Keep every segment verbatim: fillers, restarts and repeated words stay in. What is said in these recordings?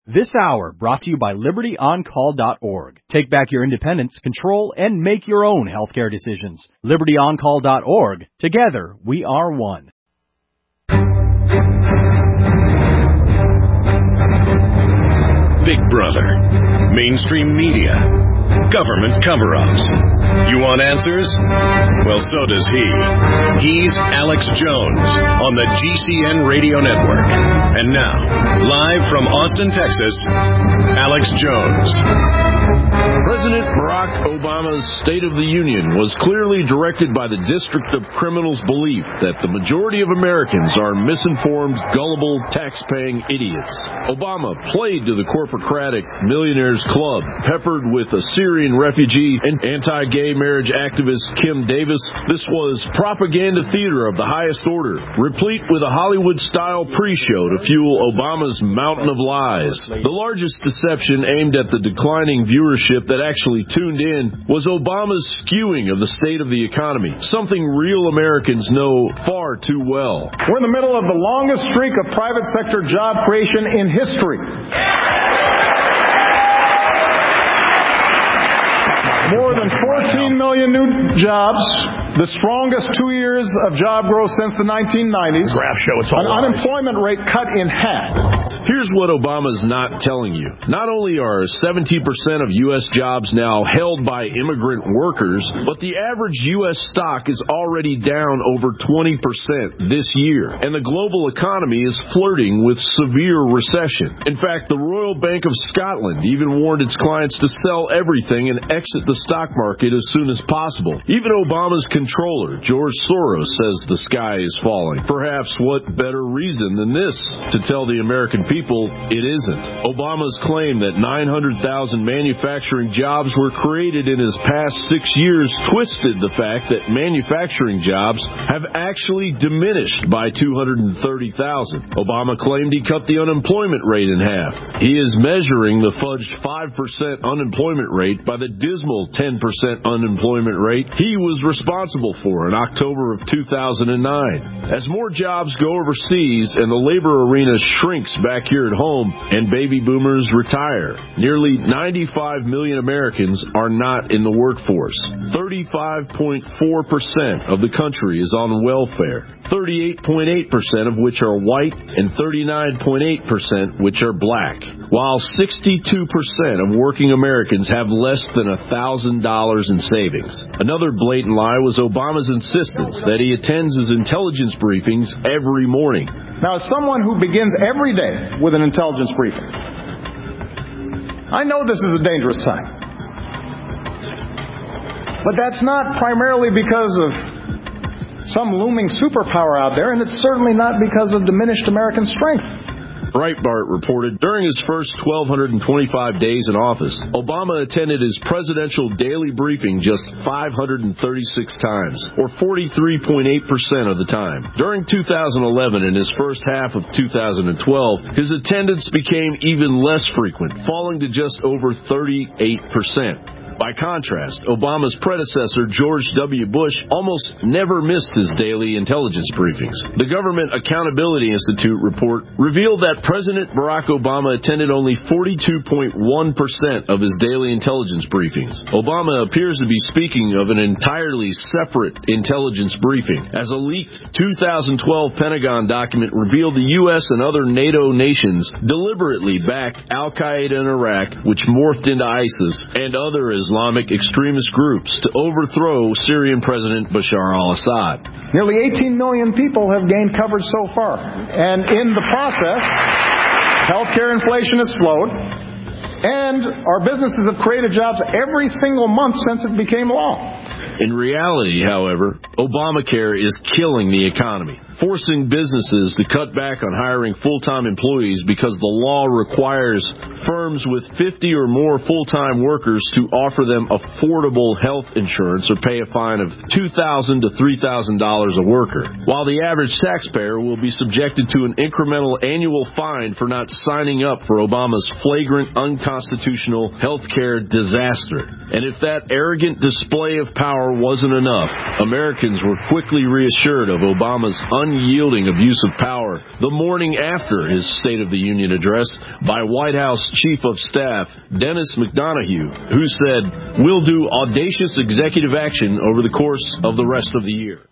This hour brought to you by Liberty On Call dot org. Take back your independence, control, and make your own healthcare decisions. Liberty On Call dot org. Together, we are one. Big Brother, mainstream media, government cover-ups. You want answers? Well, so does he. He's Alex Jones on the G C N Radio Network. And now, live from Austin, Texas, Alex Jones. President Barack Obama's State of the Union was clearly directed by the District of Criminals' belief that the majority of Americans are misinformed, gullible, tax-paying idiots. Obama played to the corporocratic millionaires club, peppered with a Syrian refugee and anti-gay marriage activist Kim Davis. This was propaganda theater of the highest order, replete with a Hollywood-style pre-show to fuel Obama's mountain of lies. The largest deception aimed at the declining viewership that actually tuned in was Obama's skewing of the state of the economy, something real Americans know far too well. We're in the middle of the longest streak of private sector job creation in history. More than fourteen million new jobs, the strongest two years of job growth since the nineteen nineties. Graph show it's all An lies. Unemployment rate cut in half. Here's what Obama's not telling you. Not only are seventy percent of U S jobs now held by immigrant workers, but the average U S stock is already down over twenty percent this year, and the global economy is flirting with severe recession. In fact, the Royal Bank of Scotland even warned its clients to sell everything and exit the stock market as soon as possible. Even Obama's controller, George Soros, says the sky is falling. Perhaps what better reason than this to tell the American people it isn't? Obama's claim that nine hundred thousand manufacturing jobs were created in his past six years twisted the fact that manufacturing jobs have actually diminished by two hundred thirty thousand. Obama claimed he cut the unemployment rate in half. He is measuring the fudged five percent unemployment rate by the dismal ten percent unemployment rate he was responsible for in October of two thousand nine. As more jobs go overseas and the labor arena shrinks back here at home and baby boomers retire, nearly ninety-five million Americans are not in the workforce. thirty-five point four percent of the country is on welfare, thirty-eight point eight percent of which are white and thirty-nine point eight percent which are black, while sixty-two percent of working Americans have less than one thousand dollars in savings. Another blatant lie was Obama's insistence that he attends his intelligence briefings every morning. Now, as someone who begins every day with an intelligence briefing, I know this is a dangerous time. But that's not primarily because of some looming superpower out there, and it's certainly not because of diminished American strength. Breitbart reported during his first one thousand two hundred twenty-five days in office, Obama attended his presidential daily briefing just five hundred thirty-six times, or forty-three point eight percent of the time. During two thousand eleven and his first half of two thousand twelve, his attendance became even less frequent, falling to just over thirty-eight percent. By contrast, Obama's predecessor, George W. Bush, almost never missed his daily intelligence briefings. The Government Accountability Institute report revealed that President Barack Obama attended only forty-two point one percent of his daily intelligence briefings. Obama appears to be speaking of an entirely separate intelligence briefing, as a leaked two thousand twelve Pentagon document revealed the U S and other NATO nations deliberately backed Al-Qaeda in Iraq, which morphed into ISIS, and other Islamic Islamic extremist groups to overthrow Syrian President Bashar al-Assad. Nearly eighteen million people have gained coverage so far. And in the process, healthcare inflation has slowed, and our businesses have created jobs every single month since it became law. In reality, however, Obamacare is killing the economy, forcing businesses to cut back on hiring full-time employees because the law requires firms with fifty or more full-time workers to offer them affordable health insurance or pay a fine of two thousand dollars to three thousand dollars a worker, while the average taxpayer will be subjected to an incremental annual fine for not signing up for Obama's flagrant, unconstitutional health care disaster. And if that arrogant display of power wasn't enough, Americans were quickly reassured of Obama's unyielding abuse of power the morning after his State of the Union address by White House Chief of Staff Dennis McDonough, who said, "We'll do audacious executive action over the course of the rest of the year."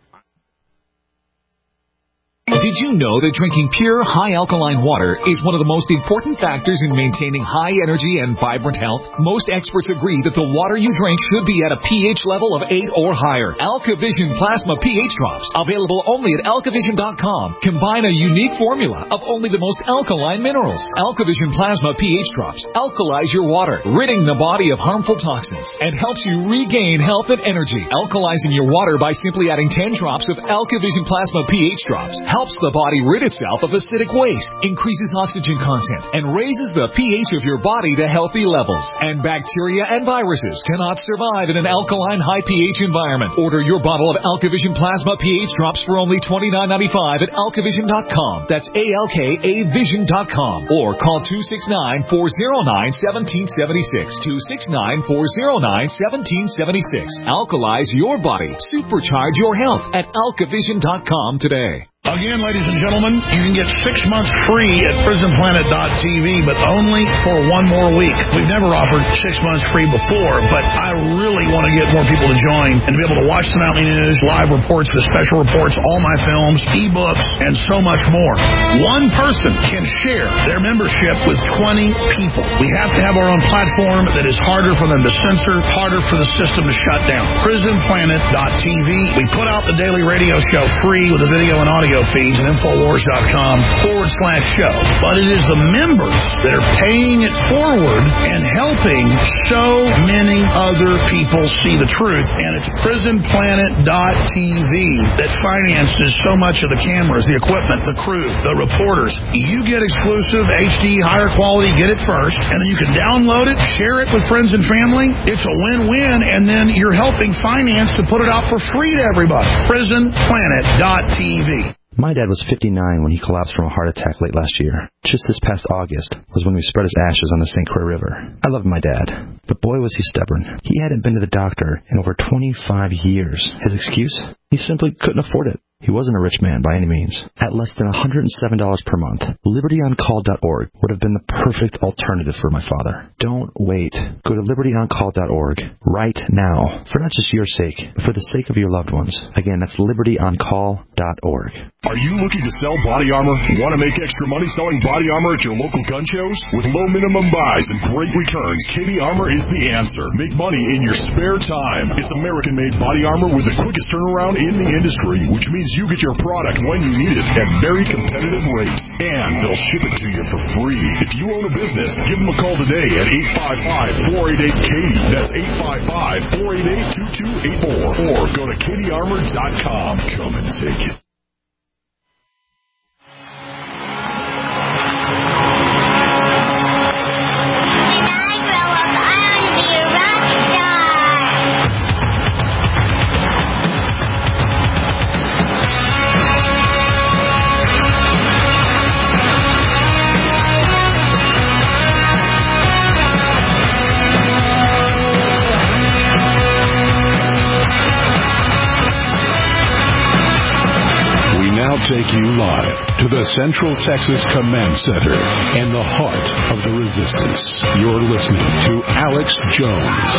Did you know that drinking pure, high-alkaline water is one of the most important factors in maintaining high energy and vibrant health? Most experts agree that the water you drink should be at a pH level of eight or higher. AlkaVision Plasma pH Drops, available only at alkavision dot com, combine a unique formula of only the most alkaline minerals. AlkaVision Plasma pH Drops alkalize your water, ridding the body of harmful toxins, and helps you regain health and energy. Alkalizing your water by simply adding ten drops of AlkaVision Plasma pH Drops helps the body rid itself of acidic waste, increases oxygen content, and raises the pH of your body to healthy levels. And bacteria and viruses cannot survive in an alkaline high pH environment. Order your bottle of AlkaVision Plasma pH Drops for only twenty-nine ninety-five at alkavision dot com. That's A L K A vision dot com. Or call two six nine, four oh nine, one seven seven six. two six nine, four oh nine, one seven seven six. Alkalize your body. Supercharge your health at alkavision dot com today. Again, ladies and gentlemen, you can get six months free at prison planet dot t v, but only for one more week. We've never offered six months free before, but I really want to get more people to join and to be able to watch the nightly news, live reports, the special reports, all my films, ebooks, and so much more. One person can share their membership with twenty people. We have to have our own platform that is harder for them to censor, harder for the system to shut down. prison planet dot t v. We put out the daily radio show free with the video and audio feeds at infowars dot com forward slash show. But it is the members that are paying it forward and helping so many other people see the truth. And it's prison planet dot t v that finances so much of the cameras, the equipment, the crew, the reporters. You get exclusive H D, higher quality, get it first, and then you can download it, share it with friends and family. It's a win-win, and then you're helping finance to put it out for free to everybody. prison planet dot t v. My dad was fifty-nine when he collapsed from a heart attack late last year. Just this past August was when we spread his ashes on the Saint Croix River. I loved my dad, but boy was he stubborn. He hadn't been to the doctor in over twenty-five years. His excuse? He simply couldn't afford it. He wasn't a rich man by any means. At less than one hundred seven dollars per month, liberty on call dot org would have been the perfect alternative for my father. Don't wait. Go to liberty on call dot org right now, for not just your sake, but for the sake of your loved ones. Again, that's liberty on call dot org. Are you looking to sell body armor? Want to make extra money selling body armor at your local gun shows? With low minimum buys and great returns, Katie Armor is the answer. Make money in your spare time. It's American-made body armor with the quickest turnaround in the industry, which means you get your product when you need it at very competitive rate. And they'll ship it to you for free. If you own a business, give them a call today at eight five five, four eight eight, Katie. That's eight five five, four eight eight, two two eight four. Or go to katie armor dot com. Come and take it. Take you live to the Central Texas Command Center in the heart of the resistance. You're listening to Alex Jones.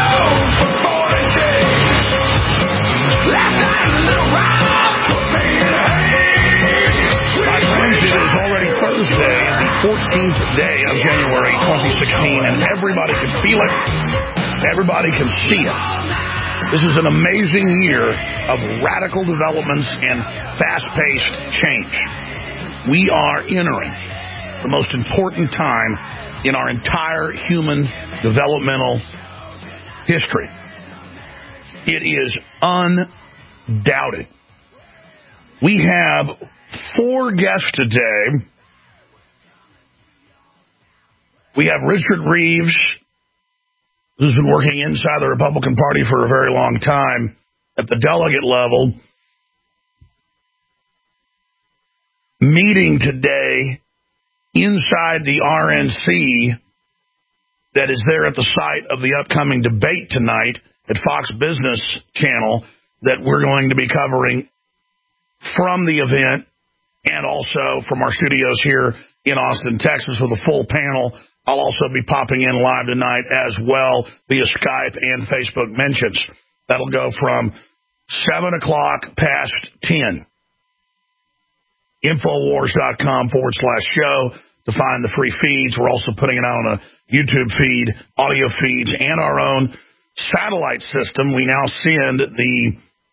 My friends, it is already Thursday, the fourteenth day of January twenty sixteen, and everybody can feel it. Everybody can see it. This is an amazing year of radical developments and fast-paced change. We are entering the most important time in our entire human developmental history. It is undoubted. We have four guests today. We have Richard Reeves, who's been working inside the Republican Party for a very long time at the delegate level, meeting today inside the R N C that is there at the site of the upcoming debate tonight at Fox Business Channel that we're going to be covering from the event and also from our studios here in Austin, Texas with a full panel. I'll also be popping in live tonight as well via Skype and Facebook mentions. That'll go from seven o'clock past ten. Infowars.com forward slash show to find the free feeds. We're also putting it out on a YouTube feed, audio feeds, and our own satellite system. We now send the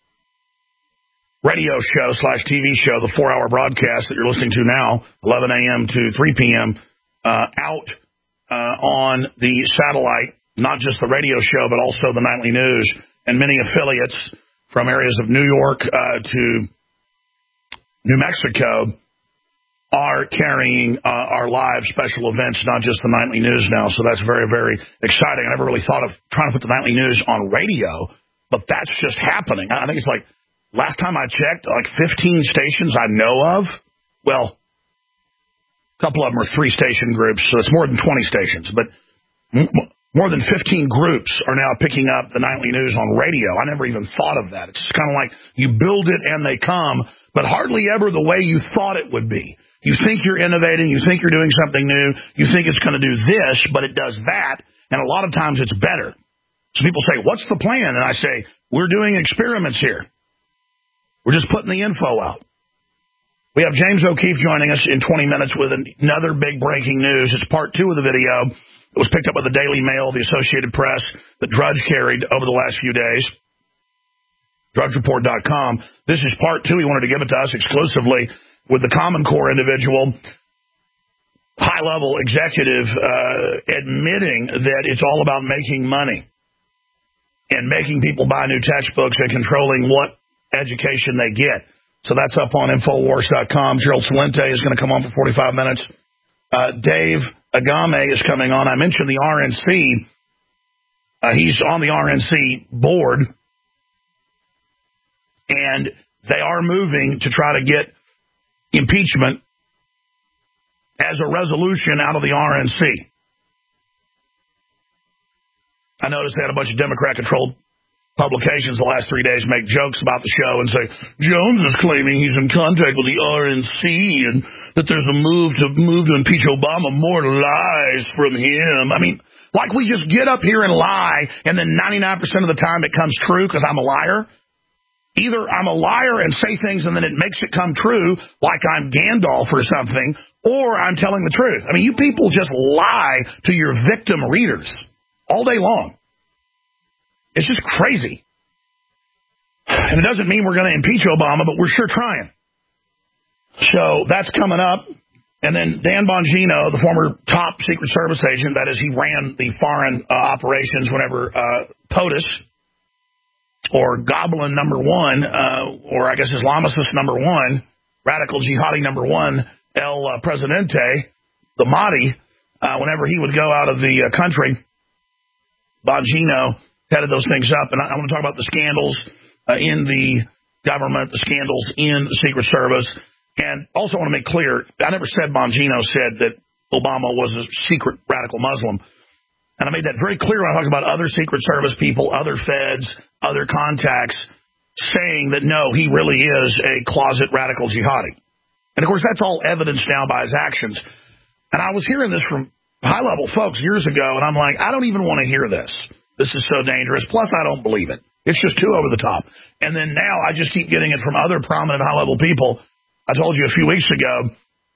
radio show slash T V show, the four-hour broadcast that you're listening to now, eleven a.m. to three p.m., uh, out uh, on the satellite, not just the radio show, but also the nightly news and many affiliates from areas of New York uh, to New Mexico are carrying uh, our live special events, not just the nightly news now. So that's very, very exciting. I never really thought of trying to put the nightly news on radio, but that's just happening. I think it's like, last time I checked, like fifteen stations I know of. Well, a couple of them are three-station groups, so it's more than twenty stations. But m- more than fifteen groups are now picking up the nightly news on radio. I never even thought of that. It's just kind of like you build it and they come, but hardly ever the way you thought it would be. You think you're innovating, you think you're doing something new, you think it's going to do this, but it does that, and a lot of times it's better. So people say, what's the plan? And I say, we're doing experiments here. We're just putting the info out. We have James O'Keefe joining us in twenty minutes with another big breaking news. It's part two of the video. It was picked up by the Daily Mail, the Associated Press, that Drudge carried over the last few days. Drudge Report dot com. This is part two. He wanted to give it to us exclusively with the Common Core individual, high-level executive, uh, admitting that it's all about making money and making people buy new textbooks and controlling what education they get. So that's up on Infowars dot com. Gerald Celente is going to come on for forty-five minutes. Uh, Dave Agame is coming on. I mentioned the R N C. Uh, he's on the R N C board, and they are moving to try to get impeachment as a resolution out of the R N C. I noticed they had a bunch of Democrat-controlled publications the last three days make jokes about the show and say, Jones is claiming he's in contact with the R N C and that there's a move to move to impeach Obama. More lies from him. I mean, like we just get up here and lie, and then ninety-nine percent of the time it comes true because I'm a liar. Either I'm a liar and say things and then it makes it come true, like I'm Gandalf or something, or I'm telling the truth. I mean, you people just lie to your victim readers all day long. It's just crazy. And it doesn't mean we're going to impeach Obama, but we're sure trying. So that's coming up. And then Dan Bongino, the former top Secret Service agent, that is, he ran the foreign uh, operations whenever uh, POTUS, or Goblin number one, uh, or I guess Islamicist number one, radical jihadi number one, El uh, Presidente, the Mahdi, uh, whenever he would go out of the uh, country, Bongino headed those things up. And I, I want to talk about the scandals uh, in the government, the scandals in the Secret Service. And also want to make clear, I never said Bongino said that Obama was a secret radical Muslim. And I made that very clear when I talked about other Secret Service people, other feds, other contacts, saying that, no, he really is a closet radical jihadi. And, of course, that's all evidenced now by his actions. And I was hearing this from high-level folks years ago, and I'm like, I don't even want to hear this. This is so dangerous. Plus, I don't believe it. It's just too over the top. And then now I just keep getting it from other prominent high-level people. I told you a few weeks ago.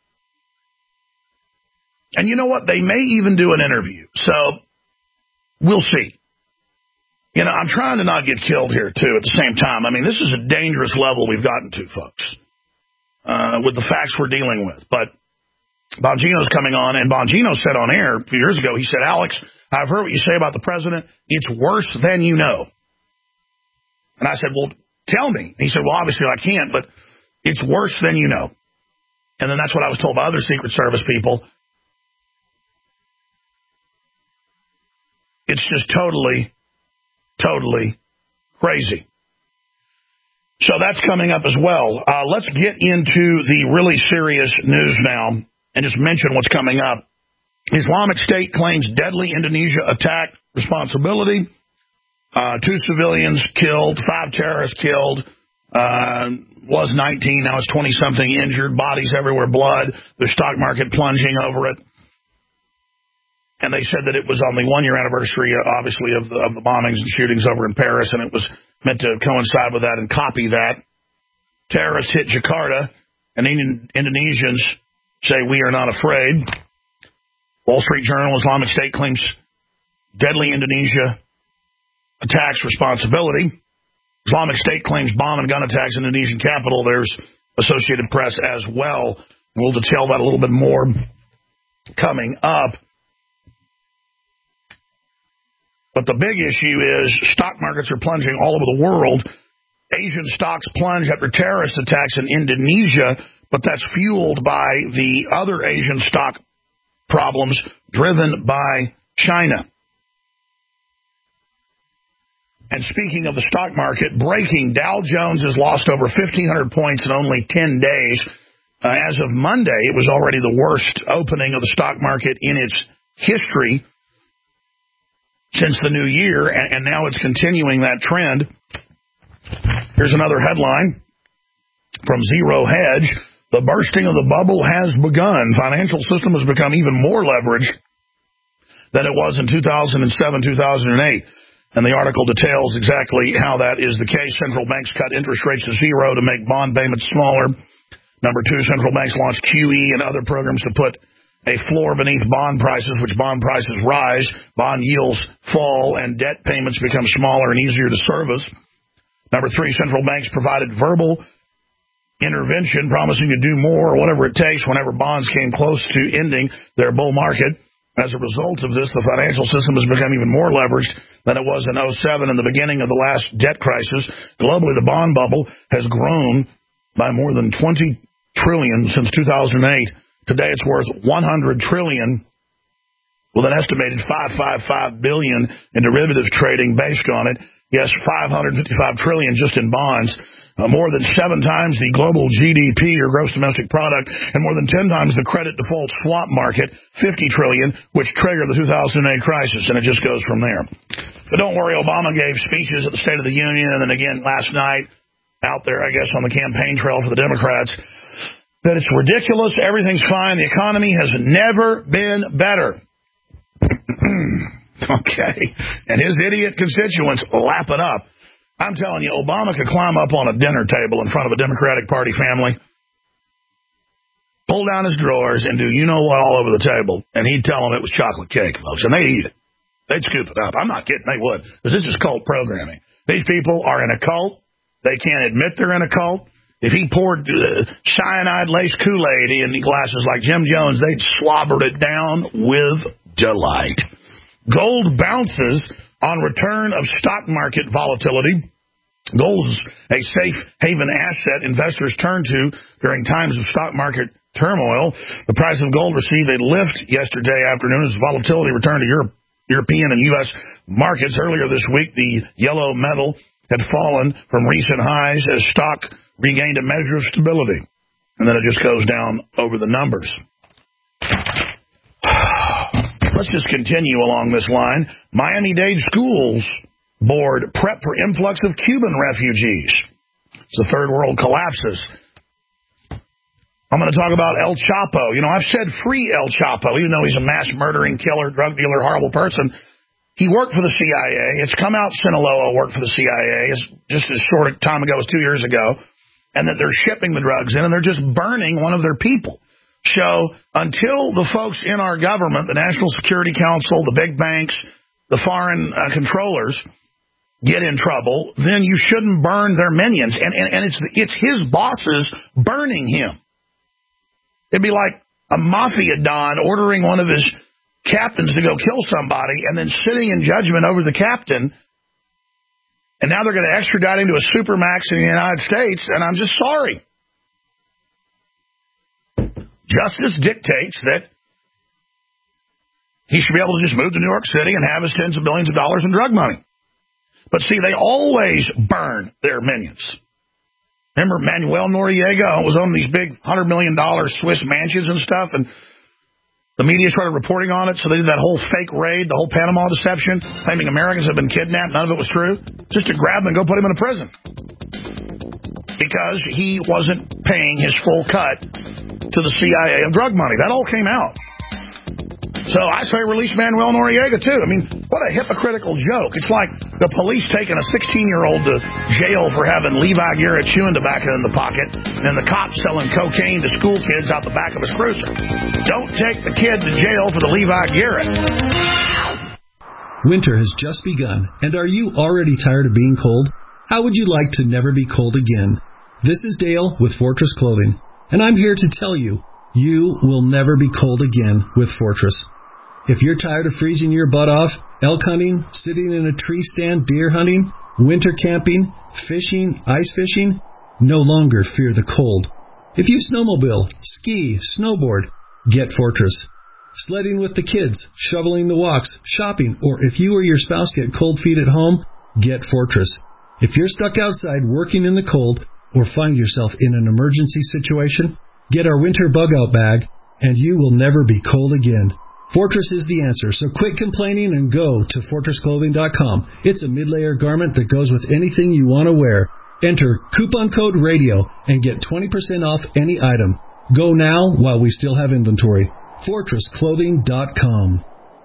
And you know what? They may even do an interview. So we'll see. You know, I'm trying to not get killed here, too, at the same time. I mean, this is a dangerous level we've gotten to, folks, uh, with the facts we're dealing with. But Bongino's coming on, and Bongino said on air a few years ago, he said, Alex, I've heard what you say about the president. It's worse than you know. And I said, well, tell me. He said, well, obviously I can't, but it's worse than you know. And then that's what I was told by other Secret Service people. It's just totally, totally crazy. So that's coming up as well. Uh, let's get into the really serious news now and just mention what's coming up. Islamic State claims deadly Indonesia attack responsibility. Uh, two civilians killed, five terrorists killed. Uh, was nineteen, now it's twenty-something injured, bodies everywhere, blood, the stock market plunging over it. And they said that it was on the one-year anniversary, obviously, of the, of the bombings and shootings over in Paris, and it was meant to coincide with that and copy that. Terrorists hit Jakarta, and Indian, Indonesians say, we are not afraid. Wall Street Journal, Islamic State claims deadly Indonesia attacks responsibility. Islamic State claims bomb and gun attacks in Indonesian capital. There's Associated Press as well. And we'll detail that a little bit more coming up. But the big issue is stock markets are plunging all over the world. Asian stocks plunge after terrorist attacks in Indonesia, but that's fueled by the other Asian stock problems driven by China. And speaking of the stock market, breaking, Dow Jones has lost over fifteen hundred points in only ten days. Uh, as of Monday, it was already the worst opening of the stock market in its history since the new year, and, and now it's continuing that trend. Here's another headline from Zero Hedge. The bursting of the bubble has begun. Financial system has become even more leveraged than it was in two thousand seven, two thousand eight. And the article details exactly how that is the case. Central banks cut interest rates to zero to make bond payments smaller. Number two, central banks launched Q E and other programs to put a floor beneath bond prices, which bond prices rise, bond yields fall, and debt payments become smaller and easier to service. Number three, central banks provided verbal intervention, promising to do more or whatever it takes whenever bonds came close to ending their bull market. As a result of this, the financial system has become even more leveraged than it was in oh seven, in the beginning of the last debt crisis. Globally, the bond bubble has grown by more than twenty trillion dollars since two thousand eight. Today, it's worth one hundred trillion dollars with an estimated five hundred fifty-five billion dollars in derivatives trading based on it. Yes, five hundred fifty-five trillion dollars just in bonds. Uh, more than seven times the global G D P, or gross domestic product, and more than ten times the credit default swap market, fifty trillion dollars, which triggered the two thousand eight crisis, and it just goes from there. But don't worry, Obama gave speeches at the State of the Union, and then again last night out there, I guess, on the campaign trail for the Democrats, that it's ridiculous, everything's fine, the economy has never been better. Okay. And his idiot constituents lap it up. I'm telling you, Obama could climb up on a dinner table in front of a Democratic Party family, pull down his drawers, and do you know what all over the table, and he'd tell them it was chocolate cake, folks, and they'd eat it. They'd scoop it up. I'm not kidding, they would, because this is cult programming. These people are in a cult. They can't admit they're in a cult. If he poured uh, cyanide-laced Kool-Aid in the glasses like Jim Jones, they'd slobbered it down with delight. Gold bounces on return of stock market volatility. Gold's a safe haven asset investors turn to during times of stock market turmoil. The price of gold received a lift yesterday afternoon as volatility returned to Europe, European and U S markets. Earlier this week, the yellow metal had fallen from recent highs as stock regained a measure of stability. And then it just goes down over the numbers. Let's just continue along this line. Miami-Dade Schools Board prep for influx of Cuban refugees. It's the third world collapses. I'm going to talk about El Chapo. You know, I've said free El Chapo, even though he's a mass murdering, killer, drug dealer, horrible person. He worked for the C I A. It's come out Sinaloa worked for the C I A. It's just as short a time ago as two years ago. And that they're shipping the drugs in, and they're just burning one of their people. So until the folks in our government, the National Security Council, the big banks, the foreign uh, controllers get in trouble, then you shouldn't burn their minions. And, and, and it's it's his bosses burning him. It'd be like a mafia don ordering one of his captains to go kill somebody and then sitting in judgment over the captain. And now they're going to extradite him to a supermax in the United States, and I'm just sorry. Justice dictates that he should be able to just move to New York City and have his tens of billions of dollars in drug money. But see, they always burn their minions. Remember Manuel Noriega was on these big one hundred million dollars Swiss mansions and stuff, and the media started reporting on it, so they did that whole fake raid, the whole Panama deception, claiming Americans have been kidnapped. None of it was true. Just to grab them and go put them in a prison. because he wasn't paying his full cut to the C I A of drug money. That all came out. So I say release Manuel Noriega, too. I mean, what a hypocritical joke. It's like the police taking a sixteen-year-old to jail for having Levi Garrett chewing tobacco in the pocket and the cops selling cocaine to school kids out the back of his cruiser. Don't take the kid to jail for the Levi Garrett. Winter has just begun, and are you already tired of being cold? How would you like to never be cold again? This is Dale with Fortress Clothing, and I'm here to tell you, you will never be cold again with Fortress. If you're tired of freezing your butt off, elk hunting, sitting in a tree stand, deer hunting, winter camping, fishing, ice fishing, no longer fear the cold. If you snowmobile, ski, snowboard, get Fortress. Sledding with the kids, shoveling the walks, shopping, or if you or your spouse get cold feet at home, get Fortress. If you're stuck outside working in the cold or find yourself in an emergency situation, get our winter bug-out bag, and you will never be cold again. Fortress is the answer, so quit complaining and go to fortress clothing dot com. It's a mid-layer garment that goes with anything you want to wear. Enter coupon code RADIO and get twenty percent off any item. Go now while we still have inventory. fortress clothing dot com.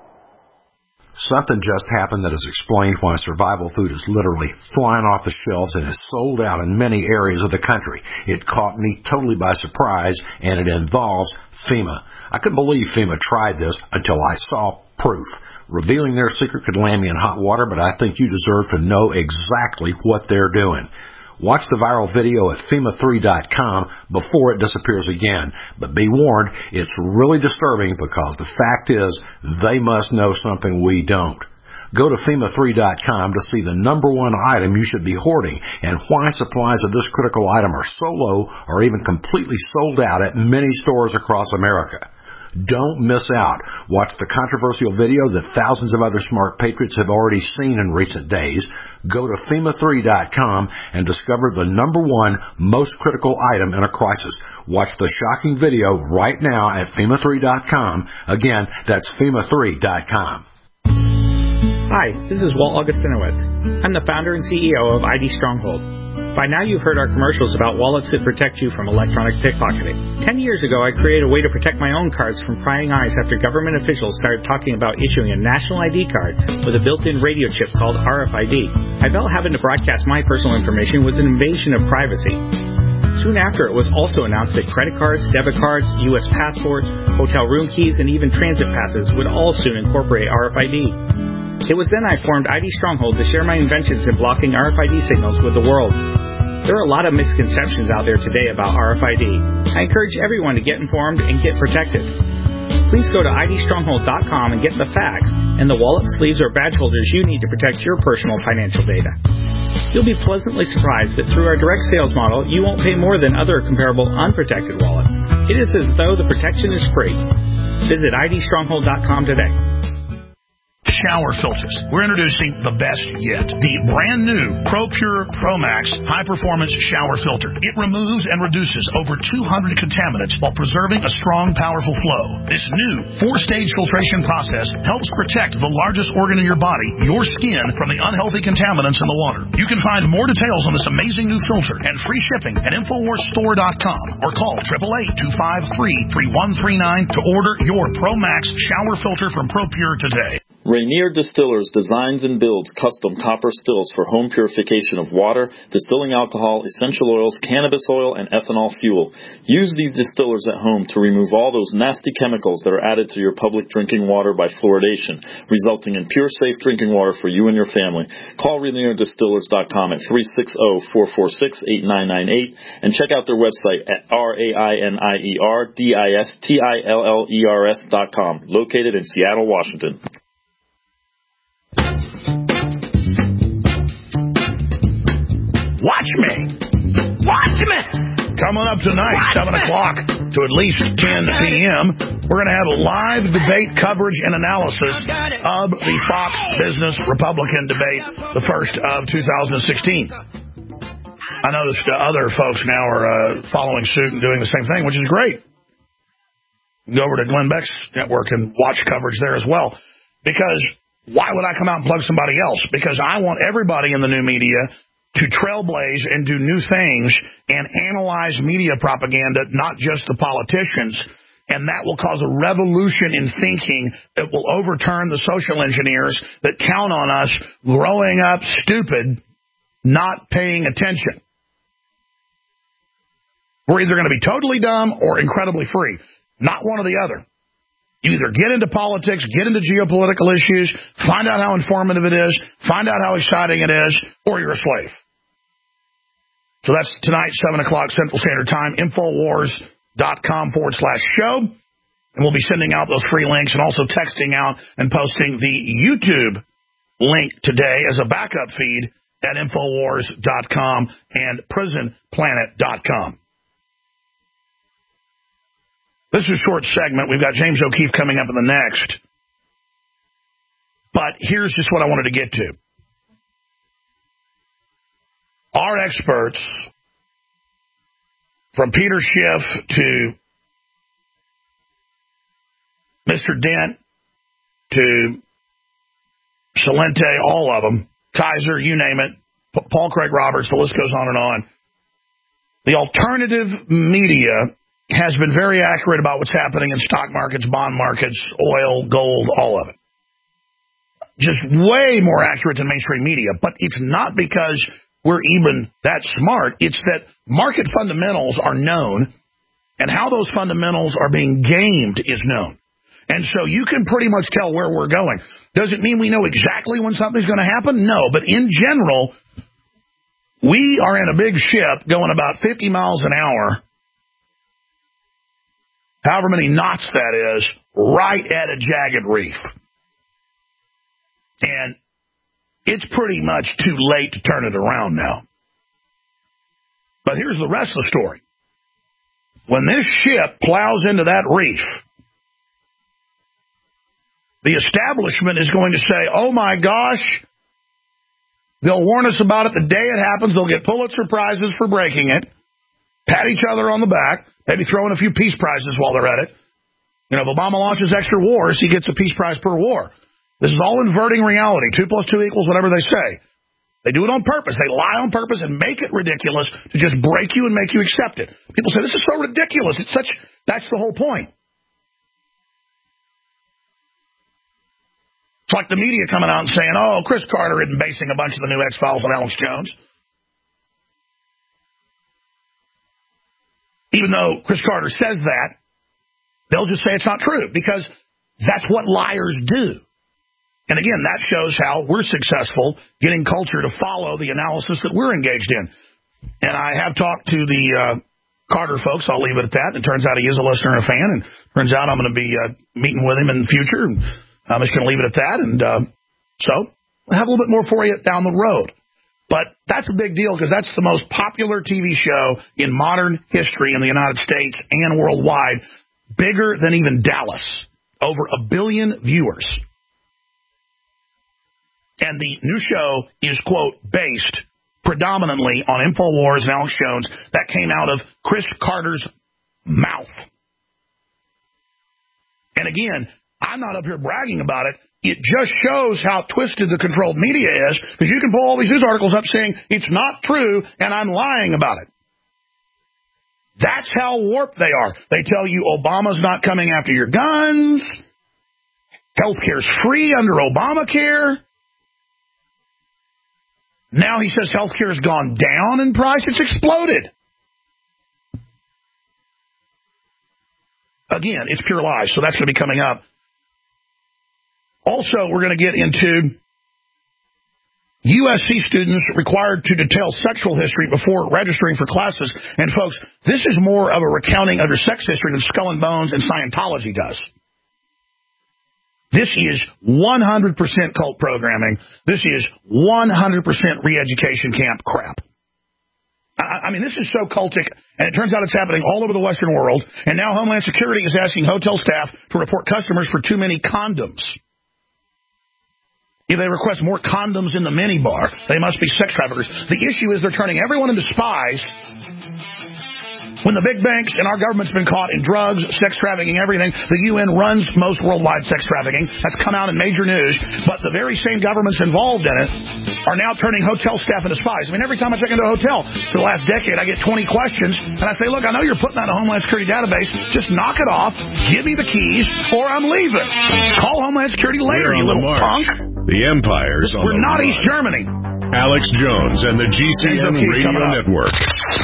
Something just happened that has explained why survival food is literally flying off the shelves and is sold out in many areas of the country. It caught me totally by surprise, and it involves FEMA. I couldn't believe FEMA tried this until I saw proof. Revealing their secret could land me in hot water, but I think you deserve to know exactly what they're doing. Watch the viral video at FEMA three dot com before it disappears again. But be warned, it's really disturbing because the fact is they must know something we don't. Go to FEMA three dot com to see the number one item you should be hoarding and why supplies of this critical item are so low or even completely sold out at many stores across America. Don't miss out. Watch the controversial video that thousands of other smart patriots have already seen in recent days. Go to FEMA three dot com and discover the number one most critical item in a crisis. Watch the shocking video right now at FEMA three dot com. Again, that's FEMA three dot com. Hi, this is Walt Augustinowicz. I'm the founder and C E O of I D Stronghold. By now you've heard our commercials about wallets that protect you from electronic pickpocketing. Ten years ago, I created a way to protect my own cards from prying eyes after government officials started talking about issuing a national I D card with a built-in radio chip called R F I D. I felt having to broadcast my personal information was an invasion of privacy. Soon after, it was also announced that credit cards, debit cards, U S passports, hotel room keys, and even transit passes would all soon incorporate R F I D. It was then I formed I D Stronghold to share my inventions in blocking R F I D signals with the world. There are a lot of misconceptions out there today about R F I D. I encourage everyone to get informed and get protected. Please go to I D stronghold dot com and get the facts and the wallet, sleeves, or badge holders you need to protect your personal financial data. You'll be pleasantly surprised that through our direct sales model, you won't pay more than other comparable unprotected wallets. It is as though the protection is free. Visit I D stronghold dot com today. Shower filters. We're introducing the best yet. The brand new ProPure ProMax high-performance shower filter. It removes and reduces over two hundred contaminants while preserving a strong, powerful flow. This new four-stage filtration process helps protect the largest organ in your body, your skin, from the unhealthy contaminants in the water. You can find more details on this amazing new filter and free shipping at infowars store dot com or call eight eight eight, two five three, three one three nine to order your ProMax shower filter from ProPure today. Rainier Distillers designs and builds custom copper stills for home purification of water, distilling alcohol, essential oils, cannabis oil, and ethanol fuel. Use these distillers at home to remove all those nasty chemicals that are added to your public drinking water by fluoridation, resulting in pure, safe drinking water for you and your family. Call Rainier Distillers dot com at three six zero, four four six, eight nine nine eight and check out their website at R A I N I E R D I S T I L L E R S dot com, located in Seattle, Washington. Watch me! Watch me! Coming up tonight, Watch seven o'clock to at least ten p.m., we're going to have a live debate coverage and analysis of the Fox Business Republican debate, the first of two thousand sixteen. I noticed uh, other folks now are uh, following suit and doing the same thing, which is great. Go over to Glenn Beck's network and watch coverage there as well. Because why would I come out and plug somebody else? Because I want everybody in the new media to trailblaze and do new things and analyze media propaganda, not just the politicians. And that will cause a revolution in thinking that will overturn the social engineers that count on us growing up stupid, not paying attention. We're either going to be totally dumb or incredibly free. Not one or the other. You either get into politics, get into geopolitical issues, find out how informative it is, find out how exciting it is, or you're a slave. So that's tonight, seven o'clock Central Standard Time, Infowars.com forward slash show. And we'll be sending out those free links and also texting out and posting the YouTube link today as a backup feed at Infowars dot com and Prison Planet dot com. This is a short segment. We've got James O'Keefe coming up in the next. But here's just what I wanted to get to. Our experts, from Peter Schiff to Mister Dent to Salente, all of them, Kaiser, you name it, Paul Craig Roberts, the list goes on and on. The alternative media has been very accurate about what's happening in stock markets, bond markets, oil, gold, all of it. Just way more accurate than mainstream media. But it's not because we're even that smart. It's that market fundamentals are known, and how those fundamentals are being gamed is known. And so you can pretty much tell where we're going. Does it mean we know exactly when something's going to happen? No. But in general, we are in a big ship going about fifty miles an hour, however many knots that is, right at a jagged reef. And it's pretty much too late to turn it around now. But here's the rest of the story. When this ship plows into that reef, the establishment is going to say, oh my gosh, they'll warn us about it the day it happens. They'll get Pulitzer Prizes for breaking it, pat each other on the back, maybe throw in a few peace prizes while they're at it. You know, if Obama launches extra wars, he gets a peace prize per war. This is all inverting reality. Two plus two equals whatever they say. They do it on purpose. They lie on purpose and make it ridiculous to just break you and make you accept it. People say, this is so ridiculous. It's such, that's the whole point. It's like the media coming out and saying, oh, Chris Carter isn't basing a bunch of the new X-Files on Alex Jones. Even though Chris Carter says that, they'll just say it's not true because that's what liars do. And again, that shows how we're successful getting culture to follow the analysis that we're engaged in. And I have talked to the uh, Carter folks. I'll leave it at that. It turns out he is a listener and a fan. And turns out I'm going to be uh, meeting with him in the future. And I'm just going to leave it at that. And uh, so we'll have a little bit more for you down the road. But that's a big deal because that's the most popular T V show in modern history in the United States and worldwide. Bigger than even Dallas. Over a billion viewers. And the new show is, quote, based predominantly on InfoWars and Alex Jones. That came out of Chris Carter's mouth. And again, I'm not up here bragging about it. It just shows how twisted the controlled media is, because you can pull all these news articles up saying it's not true and I'm lying about it. That's how warped they are. They tell you Obama's not coming after your guns. Healthcare's free under Obamacare. Now he says healthcare has gone down in price. It's exploded. Again, it's pure lies, so that's going to be coming up. Also, we're going to get into U S C students required to detail sexual history before registering for classes. And, folks, this is more of a recounting of their sex history than Skull and Bones and Scientology does. This is one hundred percent cult programming. This is one hundred percent re-education camp crap. I, I mean, this is so cultic, and it turns out it's happening all over the Western world. And now Homeland Security is asking hotel staff to report customers for too many condoms. If they request more condoms in the minibar, they must be sex traffickers. The issue is they're turning everyone into spies. When the big banks and our government's been caught in drugs, sex trafficking, everything, the U N runs most worldwide sex trafficking. That's come out in major news. But the very same governments involved in it are now turning hotel staff into spies. I mean, every time I check into a hotel for the last decade, I get twenty questions, and I say, look, I know you're putting that in a Homeland Security database. Just knock it off, give me the keys, or I'm leaving. Call Homeland Security later, you little punk. The Empire's on We're the not run. East Germany. Alex Jones and the G C N Radio Network.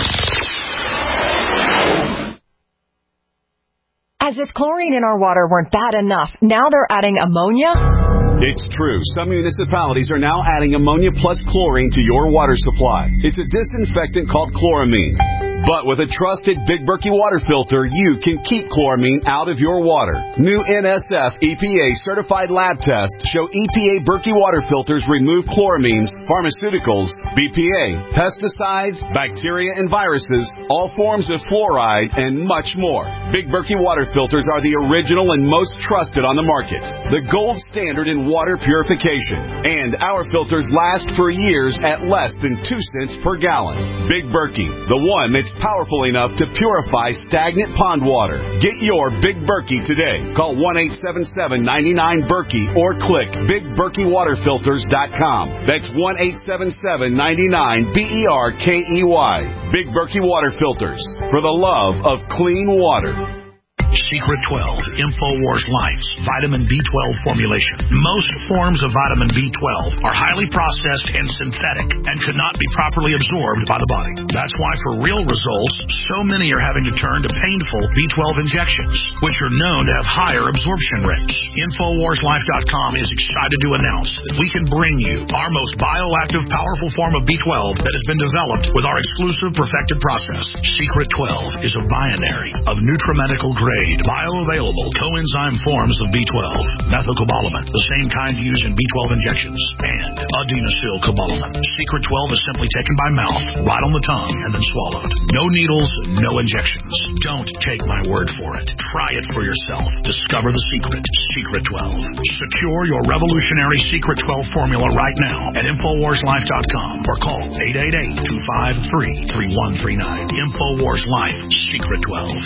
As if chlorine in our water weren't bad enough, now they're adding ammonia? It's true. Some municipalities are now adding ammonia plus chlorine to your water supply. It's a disinfectant called chloramine. But with a trusted Big Berkey water filter, you can keep chloramine out of your water. New N S F E P A certified lab tests show E P A Berkey water filters remove chloramines, pharmaceuticals, B P A, pesticides, bacteria and viruses, all forms of fluoride, and much more. Big Berkey water filters are the original and most trusted on the market. The gold standard in water purification. And our filters last for years at less than two cents per gallon. Big Berkey, the one that's powerful enough to purify stagnant pond water. Get your Big Berkey today. Call one eight seven seven, nine nine, Berkey or click big berkey water filters dot com. That's one eight seven seven, nine nine, B E R K E Y. Big Berkey Water Filters. For the love of clean water. Secret twelve, InfoWars Life's vitamin B twelve formulation. Most forms of vitamin B twelve are highly processed and synthetic and could not be properly absorbed by the body. That's why for real results, so many are having to turn to painful B twelve injections, which are known to have higher absorption rates. InfoWars Life dot com is excited to announce that we can bring you our most bioactive, powerful form of B twelve that has been developed with our exclusive perfected process. Secret twelve is a binary of nutramedical grade bioavailable coenzyme forms of B twelve, methylcobalamin, the same kind used in B twelve injections, and adenosylcobalamin. Secret twelve is simply taken by mouth, right on the tongue, and then swallowed. No needles, no injections. Don't take my word for it. Try it for yourself. Discover the secret. Secret twelve. Secure your revolutionary Secret twelve formula right now at InfoWars Life dot com or call eight eight eight, two five three, three one three nine. InfoWars Life Secret twelve.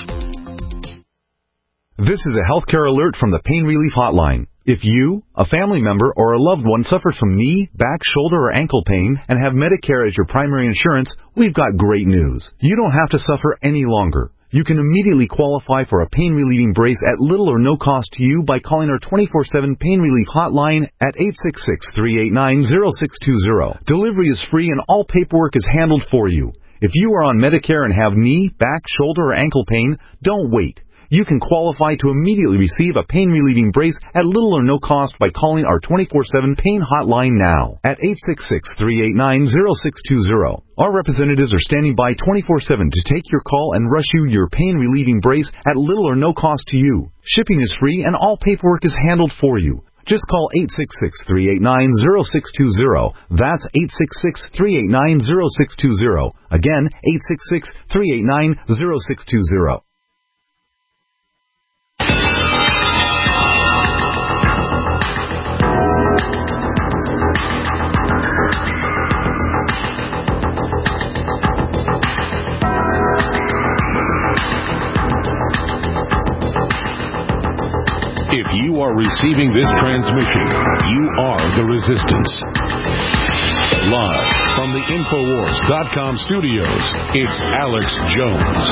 This is a healthcare alert from the Pain Relief Hotline. If you, a family member, or a loved one suffers from knee, back, shoulder, or ankle pain and have Medicare as your primary insurance, we've got great news. You don't have to suffer any longer. You can immediately qualify for a pain-relieving brace at little or no cost to you by calling our twenty-four seven Pain Relief Hotline at eight six six, three eight nine, zero six two zero. Delivery is free and all paperwork is handled for you. If you are on Medicare and have knee, back, shoulder, or ankle pain, don't wait. You can qualify to immediately receive a pain-relieving brace at little or no cost by calling our twenty-four seven Pain Hotline now at eight six six, three eight nine, zero six two zero. Our representatives are standing by twenty-four seven to take your call and rush you your pain-relieving brace at little or no cost to you. Shipping is free and all paperwork is handled for you. Just call eight six six, three eight nine, zero six two zero. That's eight six six, three eight nine, zero six two zero. Again, eight six six, three eight nine, zero six two zero. If you are receiving this transmission, you are the resistance. Live from the InfoWars dot com studios, it's Alex Jones.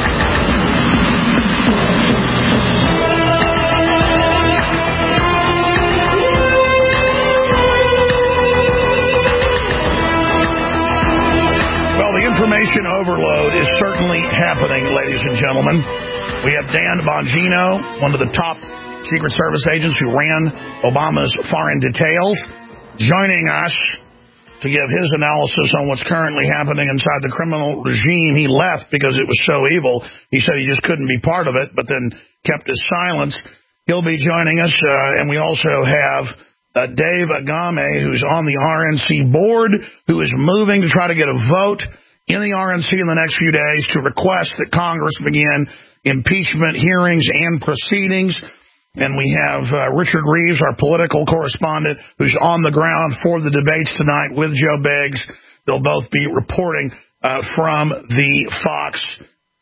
Well, the information overload is certainly happening, ladies and gentlemen. We have Dan Bongino, one of the top Secret Service agents who ran Obama's foreign details, joining us to give his analysis on what's currently happening inside the criminal regime. He left because it was so evil. He said he just couldn't be part of it, but then kept his silence. He'll be joining us, uh, and we also have uh, Dave Agame, who's on the R N C board, who is moving to try to get a vote in the R N C in the next few days to request that Congress begin impeachment hearings and proceedings. And we have uh, Richard Reeves, our political correspondent, who's on the ground for the debates tonight with Joe Biggs. They'll both be reporting uh, from the Fox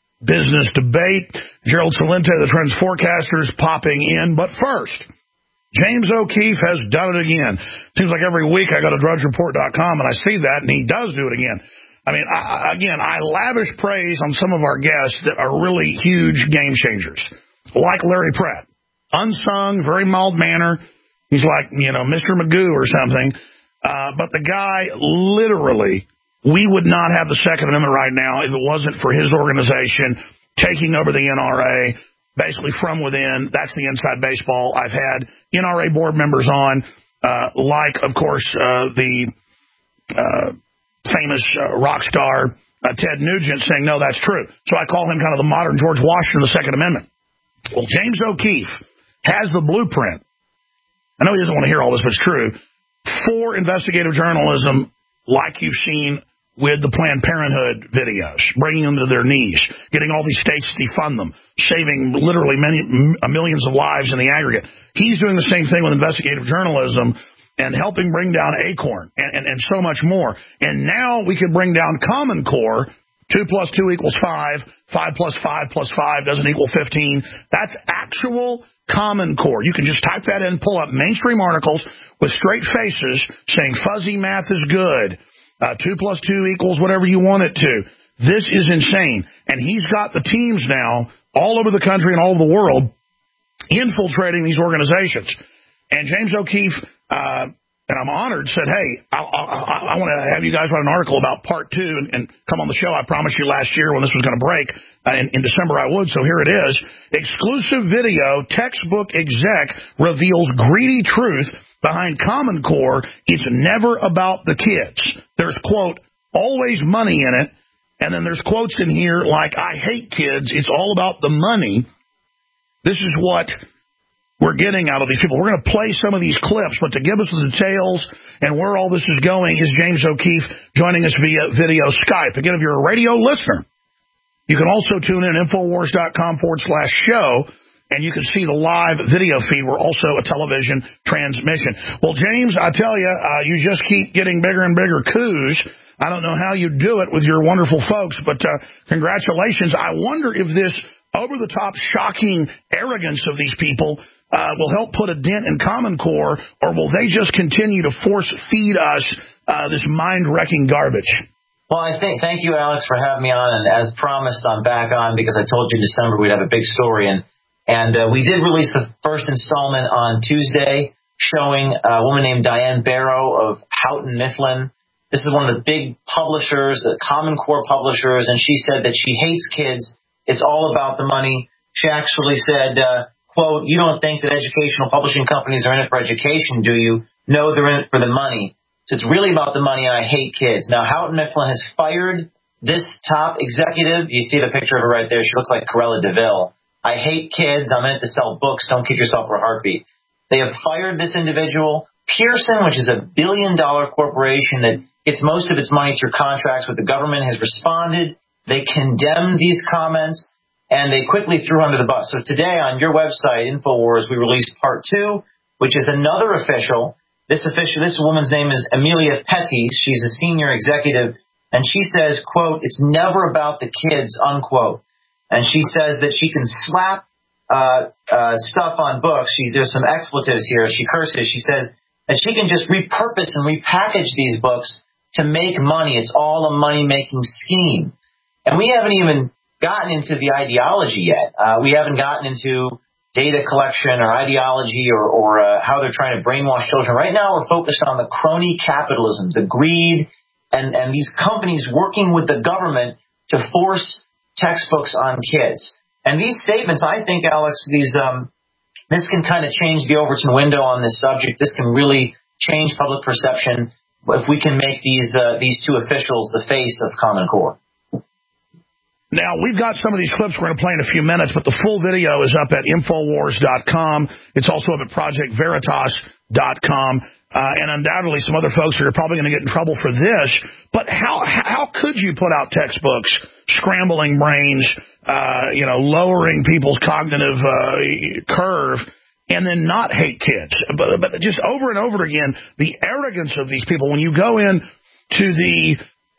Business debate. Gerald Celente, the Trends Forecaster, is popping in. But first, James O'Keefe has done it again. Seems like every week I go to drudge report dot com and I see that, and he does do it again. I mean, I, again, I lavish praise on some of our guests that are really huge game changers, like Larry Pratt. Unsung, very mild manner. He's like, you know, Mister Magoo or something. Uh, but the guy, literally, we would not have the Second Amendment right now if it wasn't for his organization taking over the N R A, basically from within. That's the inside baseball. I've had N R A board members on, uh, like, of course, uh, the uh, famous uh, rock star uh, Ted Nugent saying, no, that's true. So I call him kind of the modern George Washington of the Second Amendment. Well, James O'Keefe has the blueprint. I know he doesn't want to hear all this, but it's true. For investigative journalism, like you've seen with the Planned Parenthood videos, bringing them to their knees, getting all these states to defund them, saving literally many millions of lives in the aggregate. He's doing the same thing with investigative journalism and helping bring down Acorn and, and, and so much more. And now we could bring down Common Core. Two plus two equals five. Five plus five plus five doesn't equal fifteen. That's actual Common Core. You can just type that in, pull up mainstream articles with straight faces saying fuzzy math is good. Uh, two plus two equals whatever you want it to. This is insane. And he's got the teams now all over the country and all over the world infiltrating these organizations. And James O'Keefe, uh, and I'm honored, said, hey, I, I, I want to have you guys write an article about part two and, and come on the show. I promised you last year when this was going to break. Uh, in, in December I would, so here it is. Exclusive video, textbook exec reveals greedy truth behind Common Core. It's never about the kids. There's, quote, always money in it. And then there's quotes in here like, I hate kids. It's all about the money. This is what we're getting out of these people. We're going to play some of these clips, but to give us the details and where all this is going is James O'Keefe joining us via video Skype. Again, if you're a radio listener, you can also tune in at Infowars.com forward slash show, and you can see the live video feed. We're also a television transmission. Well, James, I tell you, uh, you just keep getting bigger and bigger coups. I don't know how you do it with your wonderful folks, but uh, congratulations. I wonder if this over-the-top, shocking arrogance of these people Uh, will help put a dent in Common Core, or will they just continue to force feed us uh, this mind-wrecking garbage? Well, I think thank you, Alex, for having me on. And as promised, I'm back on because I told you in December we'd have a big story. And and uh, we did release the first installment on Tuesday, showing a woman named Diane Barrow of Houghton Mifflin. This is one of the big publishers, the Common Core publishers, and she said that she hates kids. It's all about the money. She actually said, uh, quote, you don't think that educational publishing companies are in it for education, do you? No, they're in it for the money. So it's really about the money, and I hate kids. Now, Houghton Mifflin has fired this top executive. You see the picture of her right there. She looks like Cruella de Vil. I hate kids. I'm in it to sell books. Don't kid yourself for a heartbeat. They have fired this individual. Pearson, which is a billion-dollar corporation that gets most of its money through contracts with the government, has responded. They condemned these comments. And they quickly threw under the bus. So today on your website, InfoWars, we released part two, which is another official. This official, this woman's name is Amelia Pettis. She's a senior executive. And she says, quote, it's never about the kids, unquote. And she says that she can slap uh, uh, stuff on books. She, there's some expletives here. She curses. She says that she can just repurpose and repackage these books to make money. It's all a money-making scheme. And we haven't even gotten into the ideology yet. Uh, we haven't gotten into data collection or ideology or, or uh, how they're trying to brainwash children. Right now we're focused on the crony capitalism, the greed, and, and these companies working with the government to force textbooks on kids. And these statements, I think, Alex, these um, this can kind of change the Overton window on this subject. This can really change public perception if we can make these uh, these two officials the face of Common Core. Now, we've got some of these clips we're going to play in a few minutes, but the full video is up at Infowars dot com. It's also up at Project Veritas dot com. Uh, and undoubtedly some other folks are probably going to get in trouble for this. But how how could you put out textbooks scrambling brains, uh, you know, lowering people's cognitive uh, curve, and then not hate kids? But, but just over and over again, the arrogance of these people. When you go in to the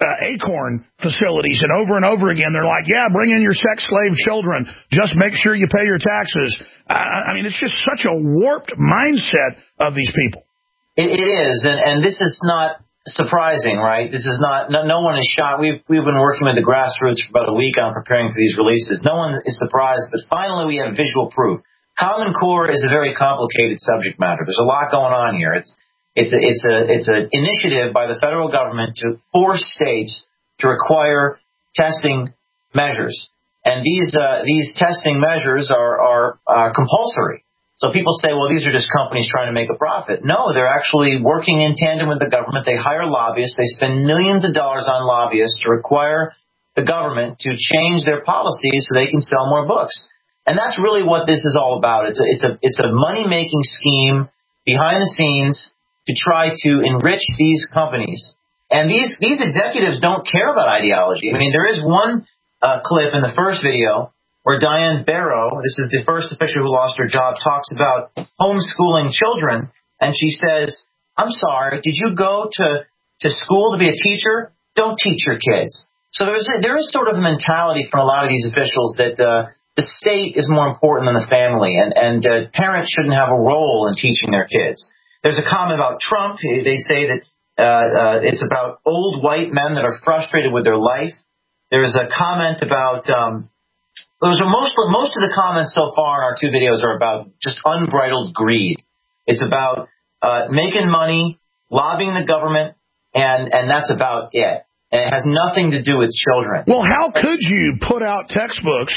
uh, Acorn facilities, and over and over again, they're like, yeah, bring in your sex slave children. Just make sure you pay your taxes. Uh, I mean, it's just such a warped mindset of these people. It, it is, and, and this is not surprising, right? This is not, no, no one is shocked. We've, we've been working with the grassroots for about a week on preparing for these releases. No one is surprised, but finally we have visual proof. Common Core is a very complicated subject matter. There's a lot going on here. It's it's a, it's a it's an initiative by the federal government to force states to require testing measures, and these uh, these testing measures are are uh, compulsory. So people say, well, these are just companies trying to make a profit. No, they're actually working in tandem with the government. They hire lobbyists. They spend millions of dollars on lobbyists to require the government to change their policies so they can sell more books. And that's really what this is all about. It's a, it's a, it's a money-making scheme behind the scenes to try to enrich these companies. And these, these executives don't care about ideology. I mean, there is one uh, clip in the first video where Diane Barrow, this is the first official who lost her job, talks about homeschooling children. And she says, I'm sorry, did you go to, to school to be a teacher? Don't teach your kids. So there's a, there is sort of a mentality from a lot of these officials that uh, the state is more important than the family, and, and uh, parents shouldn't have a role in teaching their kids. There's a comment about Trump. They say that uh, uh, it's about old white men that are frustrated with their life. There's a comment about um, those are most most of the comments so far in our two videos are about just unbridled greed. It's about uh, making money, lobbying the government, and and that's about it. And it has nothing to do with children. Well, how could you put out textbooks?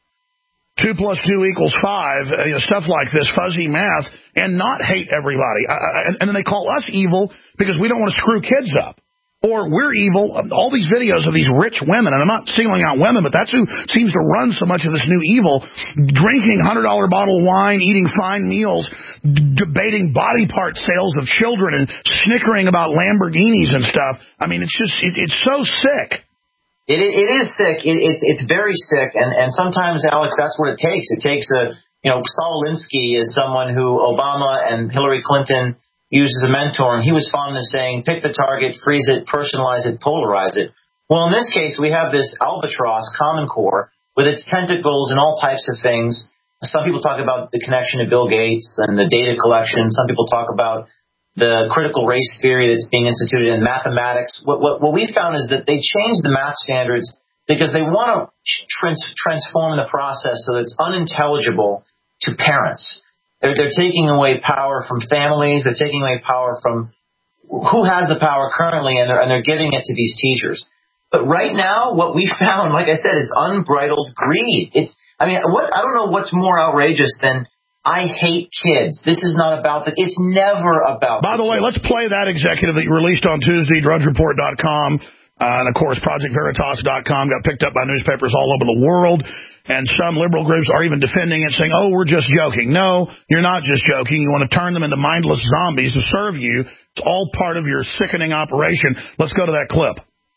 Two plus two equals five, uh, you know, stuff like this, fuzzy math, and not hate everybody. I, I, and then they call us evil because we don't want to screw kids up. Or we're evil. All these videos of these rich women, and I'm not singling out women, but that's who seems to run so much of this new evil, drinking one hundred dollar bottle of wine, eating fine meals, d- debating body part sales of children, and snickering about Lamborghinis and stuff. I mean, it's just, it, it's so sick. It, it is sick. It, it's it's very sick, and, and sometimes, Alex, that's what it takes. It takes a, you know, Saul Alinsky is someone who Obama and Hillary Clinton used as a mentor, and he was fond of saying, pick the target, freeze it, personalize it, polarize it. Well, in this case, we have this albatross, Common Core, with its tentacles and all types of things. Some people talk about the connection to Bill Gates and the data collection. Some people talk about the critical race theory that's being instituted in mathematics. What, what, what we found is that they changed the math standards because they want to trans, transform the process so that it's unintelligible to parents. They're, they're taking away power from families. They're taking away power from who has the power currently, and they're, and they're giving it to these teachers. But right now, what we found, like I said, is unbridled greed. It's, I mean, what, I don't know what's more outrageous than I hate kids. This is not about that. It's never about. By the way, let's play that executive that you released on Tuesday, drudge report dot com, uh, and of course, project veritas dot com got picked up by newspapers all over the world, and some liberal groups are even defending it, saying, oh, we're just joking. No, you're not just joking. You want to turn them into mindless zombies to serve you. It's all part of your sickening operation. Let's go to that clip.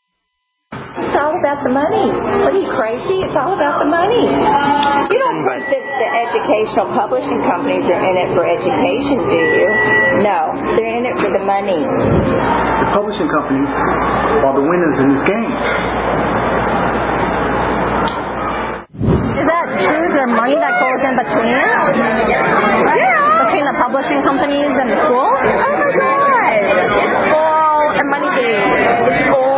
It's all about the money. What are you, crazy? It's all about the money. You don't think that the educational publishing companies are in it for education, do you? No, they're in it for the money. The publishing companies are the winners in this game. Is that true? Is there money that goes in between? Yeah. Between the publishing companies and the schools? Oh my God. It's all a money game. It's all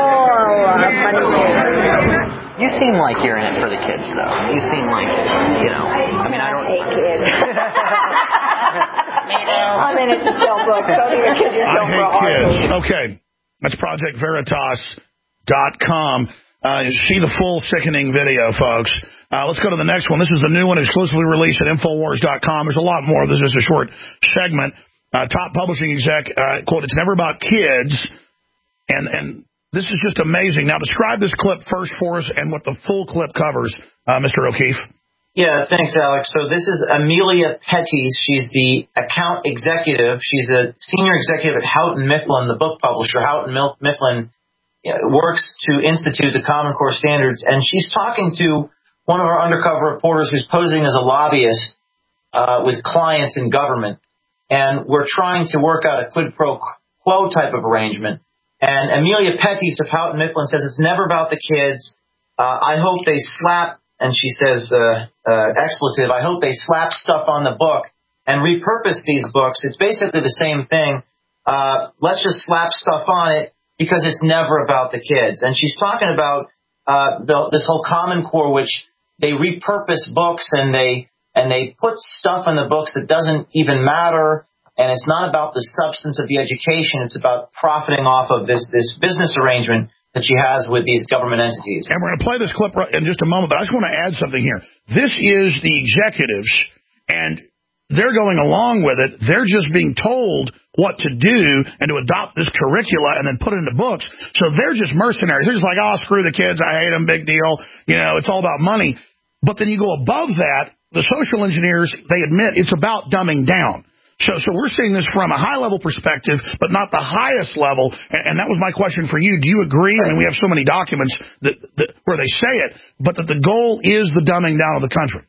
You seem like you're in it for the kids, though. You seem like, you know, I mean, I don't... I hate kids. I'm in it to sell books. Don't even kid yourself for a I hate kids. Okay. That's project veritas dot com. Uh, see the full sickening video, folks. Uh, let's go to the next one. This is the new one exclusively released at infowars dot com. There's a lot more. This is a short segment. Uh, top publishing exec, uh, quote, it's never about kids. And, and, this is just amazing. Now, describe this clip first for us and what the full clip covers, uh, Mister O'Keefe. Yeah, thanks, Alex. So this is Amelia Pettis. She's the account executive. She's a senior executive at Houghton Mifflin, the book publisher. Houghton Mifflin works to institute the Common Core standards, and she's talking to one of our undercover reporters who's posing as a lobbyist uh, with clients in government, and we're trying to work out a quid pro quo type of arrangement. And Amelia Pettis of Houghton Mifflin says it's never about the kids. Uh, I hope they slap, and she says, uh, uh, expletive, I hope they slap stuff on the book and repurpose these books. It's basically the same thing. Uh, let's just slap stuff on it because it's never about the kids. And she's talking about uh, the, this whole Common Core, which they repurpose books and they and they put stuff in the books that doesn't even matter. And it's not about the substance of the education. It's about profiting off of this, this business arrangement that she has with these government entities. And we're going to play this clip in just a moment, but I just want to add something here. This is the executives, and they're going along with it. They're just being told what to do and to adopt this curricula and then put it into books. So they're just mercenaries. They're just like, oh, screw the kids. I hate them. Big deal. You know, it's all about money. But then you go above that, the social engineers, they admit it's about dumbing down. So, so we're seeing this from a high-level perspective, but not the highest level. And, and that was my question for you. Do you agree? I mean, we have so many documents that, that, where they say it, but that the goal is the dumbing down of the country.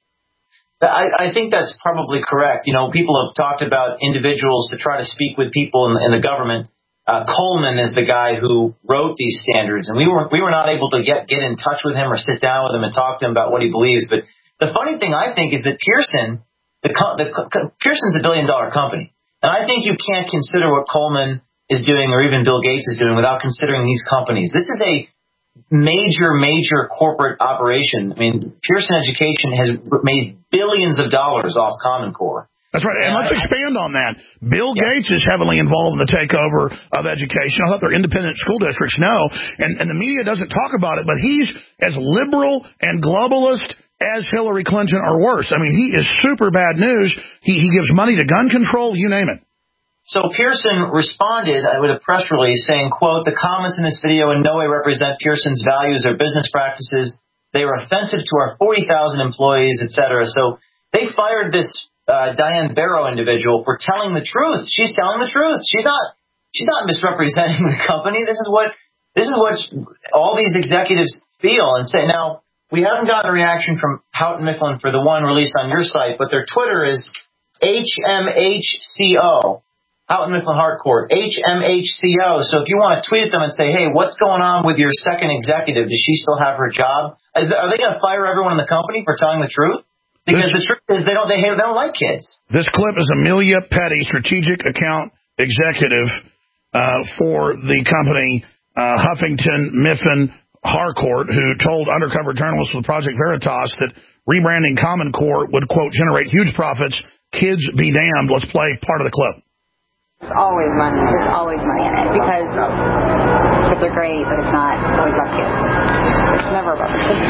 I, I think that's probably correct. You know, people have talked about individuals to try to speak with people in, in the government. Uh, Coleman is the guy who wrote these standards, and we were we were not able to get get in touch with him or sit down with him and talk to him about what he believes. But the funny thing, I think, is that Pearson. The, the, Pearson's a billion-dollar company, and I think you can't consider what Coleman is doing or even Bill Gates is doing without considering these companies. This is a major, major corporate operation. I mean, Pearson Education has made billions of dollars off Common Core. That's right, and let's expand on that. Bill yeah. Gates is heavily involved in the takeover of education. I thought their independent school districts know, and, and the media doesn't talk about it, but he's as liberal and globalist as Hillary Clinton or worse. I mean, he is super bad news. He, he gives money to gun control, you name it. So Pearson responded with a press release saying, quote, the comments in this video in no way represent Pearson's values or business practices. They were offensive to our forty thousand employees, et cetera. So they fired this uh, Diane Barrow individual for telling the truth. She's telling the truth. She's not she's not misrepresenting the company. This is what this is what all these executives feel and say. Now, we haven't gotten a reaction from Houghton Mifflin for the one released on your site, but their Twitter is H M H C O, Houghton Mifflin Harcourt, H M H C O. So if you want to tweet at them and say, hey, what's going on with your second executive? Does she still have her job? Is, are they going to fire everyone in the company for telling the truth? Because this, the truth is they don't, they, they don't like kids. This clip is Amelia Petty, strategic account executive uh, for the company uh, Huffington Mifflin Harcourt, who told undercover journalists with Project Veritas that rebranding Common Core would, quote, generate huge profits. Kids be damned. Let's play part of the clip. There's always money. There's always money in it because kids are great, but it's not always about kids. It's never about the kids.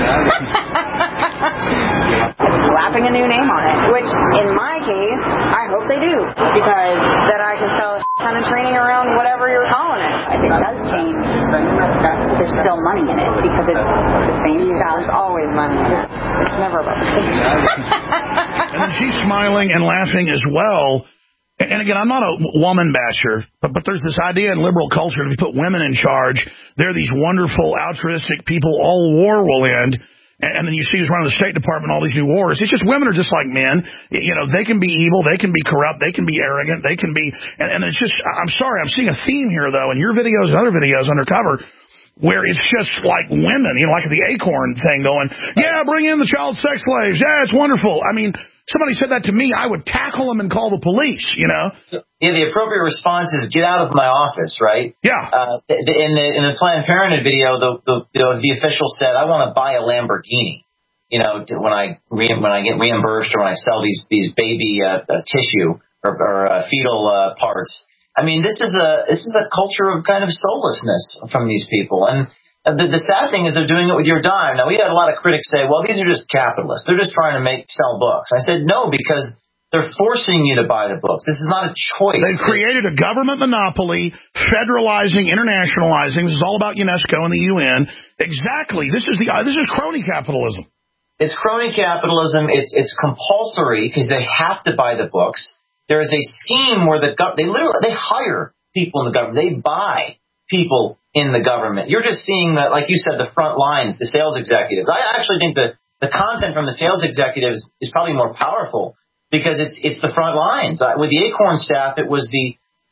Slapping a new name on it, which in my case, I hope they do because then I can sell a ton of training around whatever you're calling it. If it does change, there's still money in it because it's the same stuff. There's always money in it. It's never about the kids. And then she's smiling and laughing as well. And again, I'm not a woman basher, but, but there's this idea in liberal culture that if you put women in charge, they're these wonderful, altruistic people, all war will end. And then you see who's running the State Department, all these new wars. It's just women are just like men. You know, they can be evil. They can be corrupt. They can be arrogant. They can be, and, and it's just, I'm sorry, I'm seeing a theme here, though, in your videos and other videos undercover, where it's just like women, you know, like the Acorn thing going, yeah, bring in the child sex slaves. Yeah, it's wonderful. I mean, somebody said that to me, I would tackle them and call the police, you know? Yeah, the appropriate response is get out of my office, right? Yeah. Uh, in the in the Planned Parenthood video, the the, the, the official said, I want to buy a Lamborghini, you know, when I re- when I get reimbursed or when I sell these these baby uh, uh, tissue or, or uh, fetal uh, parts. I mean, this is a this is a culture of kind of soullessness from these people. And the, the sad thing is they're doing it with your dime. Now, we had a lot of critics say, well, these are just capitalists. They're just trying to make sell books. I said, no, because they're forcing you to buy the books. This is not a choice. They've created a government monopoly, federalizing, internationalizing. This is all about UNESCO and the U N. Exactly. This is the uh, this is crony capitalism. It's crony capitalism. It's it's compulsory because they have to buy the books. There is a scheme where the gov- they literally they hire people in the government. They buy people in the government. You're just seeing that, like you said, the front lines, the sales executives. I actually think that the content from the sales executives is probably more powerful because it's it's the front lines. Uh, with the Acorn staff, it was the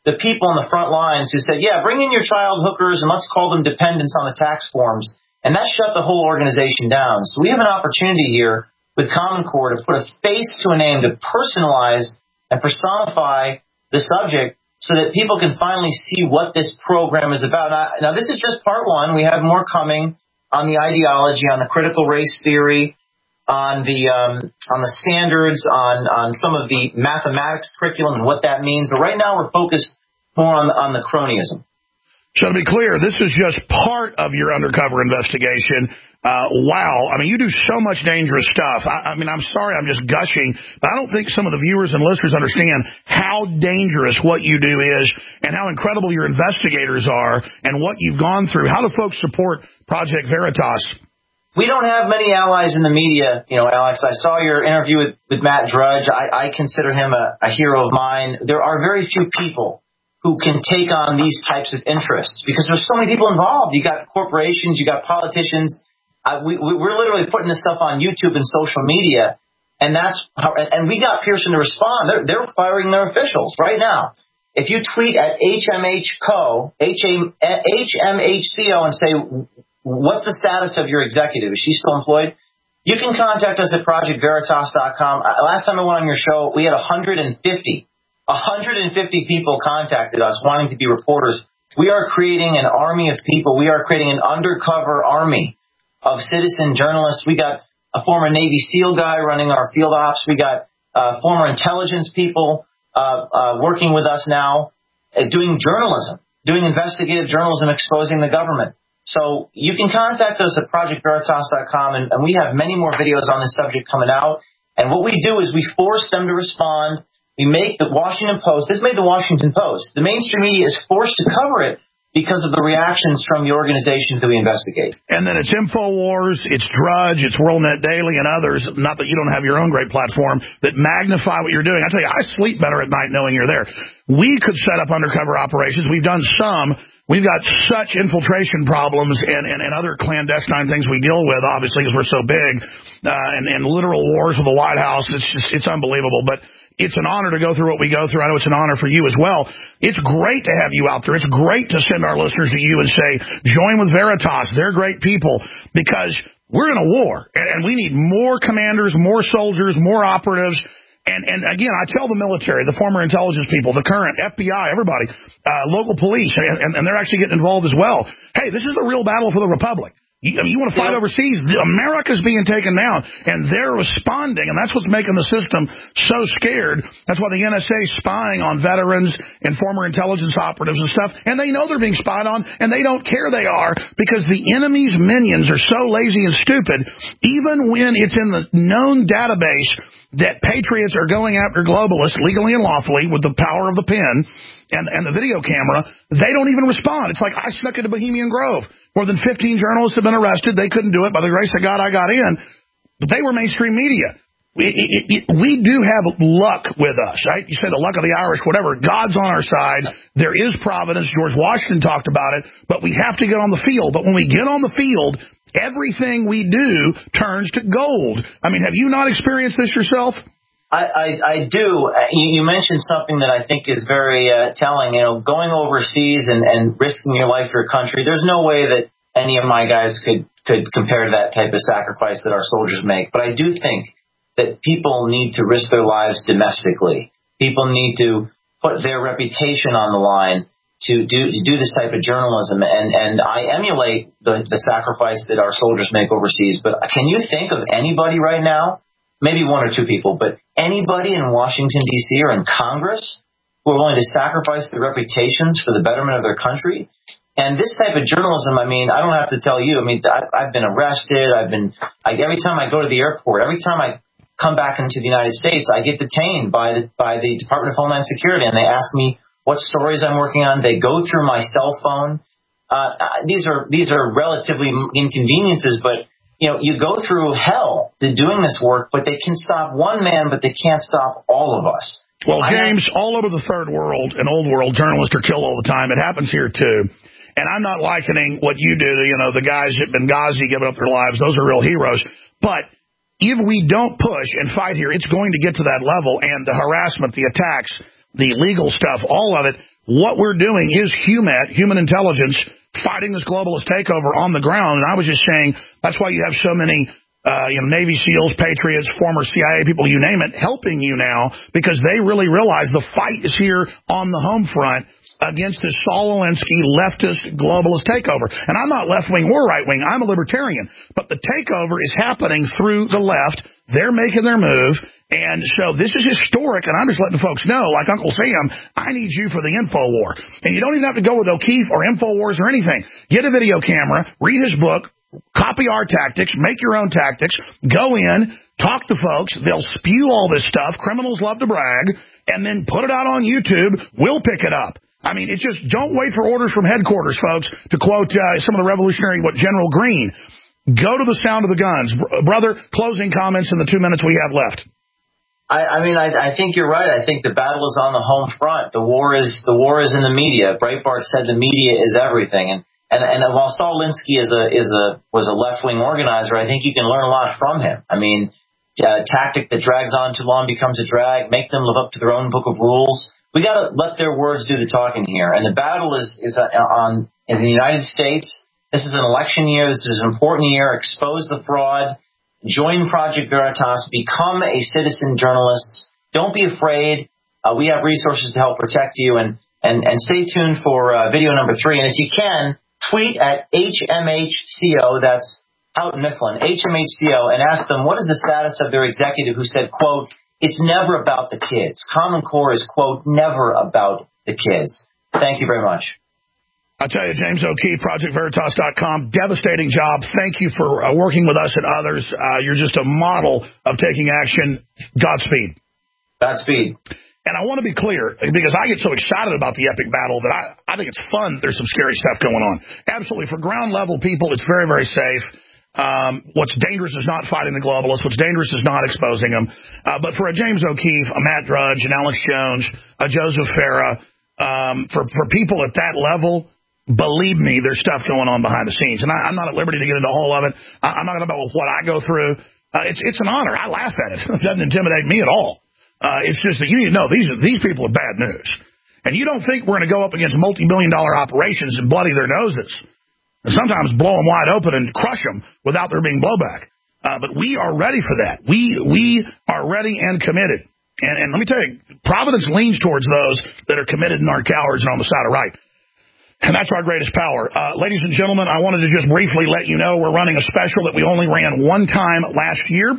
the people on the front lines who said, yeah, bring in your child hookers and let's call them dependents on the tax forms. And that shut the whole organization down. So we have an opportunity here with Common Core to put a face to a name, to personalize and personify the subject so that people can finally see what this program is about. Now, now this is just part one. We have more coming on the ideology, on the critical race theory, on the um, on the standards, on, on some of the mathematics curriculum and what that means. But right now we're focused more on, on the cronyism. So to be clear, this is just part of your undercover investigation. Uh, wow. I mean, you do so much dangerous stuff. I, I mean, I'm sorry I'm just gushing, but I don't think some of the viewers and listeners understand how dangerous what you do is and how incredible your investigators are and what you've gone through. How do folks support Project Veritas? We don't have many allies in the media, you know, Alex. I saw your interview with, with Matt Drudge. I, I consider him a, a hero of mine. There are very few people who can take on these types of interests because there's so many people involved. You got corporations, you got politicians. Uh, we, we're literally putting this stuff on YouTube and social media, and that's how. And we got Pearson to respond. They're, they're firing their officials right now. If you tweet at H M H C O, H M H C O, and say, what's the status of your executive? Is she still employed? You can contact us at project veritas dot com. Last time I went on your show, we had one hundred fifty. one hundred fifty people contacted us wanting to be reporters. We are creating an army of people. We are creating an undercover army of citizen journalists. We got a former Navy SEAL guy running our field ops. We got uh, former intelligence people uh, uh, working with us now, uh, doing journalism, doing investigative journalism, exposing the government. So you can contact us at project veritas dot com, and, and we have many more videos on this subject coming out. And what we do is we force them to respond. We make the Washington Post, this made the Washington Post. The mainstream media is forced to cover it because of the reactions from the organizations that we investigate. And then it's InfoWars, it's Drudge, it's WorldNet Daily, and others, not that you don't have your own great platform, that magnify what you're doing. I tell you, I sleep better at night knowing you're there. We could set up undercover operations. We've done some. We've got such infiltration problems and, and, and other clandestine things we deal with, obviously, because we're so big, uh, and, and literal wars with the White House. It's just, it's unbelievable. But it's an honor to go through what we go through. I know it's an honor for you as well. It's great to have you out there. It's great to send our listeners to you and say, join with Veritas. They're great people, because we're in a war, and we need more commanders, more soldiers, more operatives. And, and again, I tell the military, the former intelligence people, the current F B I, everybody, uh, local police, and, and they're actually getting involved as well. Hey, this is a real battle for the Republic. You, I mean, you want to fight yeah. overseas? America's being taken down, and they're responding, and that's what's making the system so scared. That's why the N S A is spying on veterans and former intelligence operatives and stuff, and they know they're being spied on, and they don't care they are, because the enemy's minions are so lazy and stupid, even when it's in the known database that patriots are going after globalists legally and lawfully with the power of the pen and, and the video camera, they don't even respond. It's like I snuck into Bohemian Grove. More than fifteen journalists have been arrested. They couldn't do it. By the grace of God, I got in. But they were mainstream media. We, it, it, we do have luck with us, right? You say the luck of the Irish, whatever. God's on our side. There is providence. George Washington talked about it. But we have to get on the field. But when we get on the field, everything we do turns to gold. I mean, have you not experienced this yourself? I, I, I do. You, you mentioned something that I think is very uh, telling. You know, going overseas and, and risking your life for your country, there's no way that any of my guys could, could compare to that type of sacrifice that our soldiers make. But I do think that people need to risk their lives domestically. People need to put their reputation on the line to do to do this type of journalism. And, and I emulate the, the sacrifice that our soldiers make overseas. But can you think of anybody right now, maybe one or two people, but anybody in Washington, D C or in Congress who are willing to sacrifice their reputations for the betterment of their country? And this type of journalism, I mean, I don't have to tell you. I mean, I've, I've been arrested. I've been, I, every time I go to the airport, every time I come back into the United States, I get detained by the, by the Department of Homeland Security, and they ask me what stories I'm working on. They go through my cell phone. Uh, these are, these are relatively inconveniences, but you know, you go through hell to doing this work, but they can stop one man, but they can't stop all of us. Well, James, all over the third world and old world, journalists are killed all the time. It happens here, too. And I'm not likening what you do to, you know, the guys at Benghazi giving up their lives. Those are real heroes. But if we don't push and fight here, it's going to get to that level. And the harassment, the attacks, the legal stuff, all of it, what we're doing is HUMET, human intelligence, fighting this globalist takeover on the ground. And I was just saying that's why you have so many uh, you know, Navy SEALs, Patriots, former C I A people, you name it, helping you now because they really realize the fight is here on the home front against this Saul Alinsky leftist globalist takeover. And I'm not left-wing or right-wing. I'm a libertarian. But the takeover is happening through the left. They're making their move. And so this is historic, and I'm just letting folks know, like Uncle Sam, I need you for the info war. And you don't even have to go with O'Keefe or InfoWars or anything. Get a video camera, read his book, copy our tactics, make your own tactics, go in, talk to folks, they'll spew all this stuff, criminals love to brag, and then put it out on YouTube, we'll pick it up. I mean, it's just, don't wait for orders from headquarters, folks, to quote uh, some of the revolutionary, what, General Green. Go to the sound of the guns. Brother, closing comments in the two minutes we have left. I, I mean, I, I think you're right. I think the battle is on the home front. The war is the war is in the media. Breitbart said the media is everything. And And, and while Saul Alinsky is a is a was a left wing organizer, I think you can learn a lot from him. I mean, a tactic that drags on too long becomes a drag. Make them live up to their own book of rules. We got to let their words do the talking here. And the battle is is on in the United States. This is an election year. This is an important year. Expose the fraud. Join Project Veritas. Become a citizen journalist. Don't be afraid. Uh, we have resources to help protect you. And and and stay tuned for uh, video number three. And if you can, tweet at H M H C O, that's Houghton Mifflin, H M H C O, and ask them what is the status of their executive who said, quote, it's never about the kids. Common Core is, quote, never about the kids. Thank you very much. I'll tell you, James O'Keefe, Project Veritas dot com, devastating job. Thank you for uh, working with us and others. Uh, you're just a model of taking action. Godspeed. Godspeed. And I want to be clear, because I get so excited about the epic battle that I, I think it's fun. There's some scary stuff going on. Absolutely. For ground-level people, it's very, very safe. Um, what's dangerous is not fighting the globalists. What's dangerous is not exposing them. Uh, but for a James O'Keefe, a Matt Drudge, an Alex Jones, a Joseph Farah, um, for, for people at that level, believe me, there's stuff going on behind the scenes. And I, I'm not at liberty to get into all of it. I, I'm not going to know what I go through. Uh, it's, it's an honor. I laugh at it. It doesn't intimidate me at all. Uh, it's just that you need to know these are, these people are bad news. And you don't think we're going to go up against multi-billion dollar operations and bloody their noses. And sometimes blow them wide open and crush them without there being blowback. Uh, but we are ready for that. We we are ready and committed. And, and let me tell you, Providence leans towards those that are committed and aren't cowards and on the side of right. And that's our greatest power. Uh, ladies and gentlemen, I wanted to just briefly let you know we're running a special that we only ran one time last year.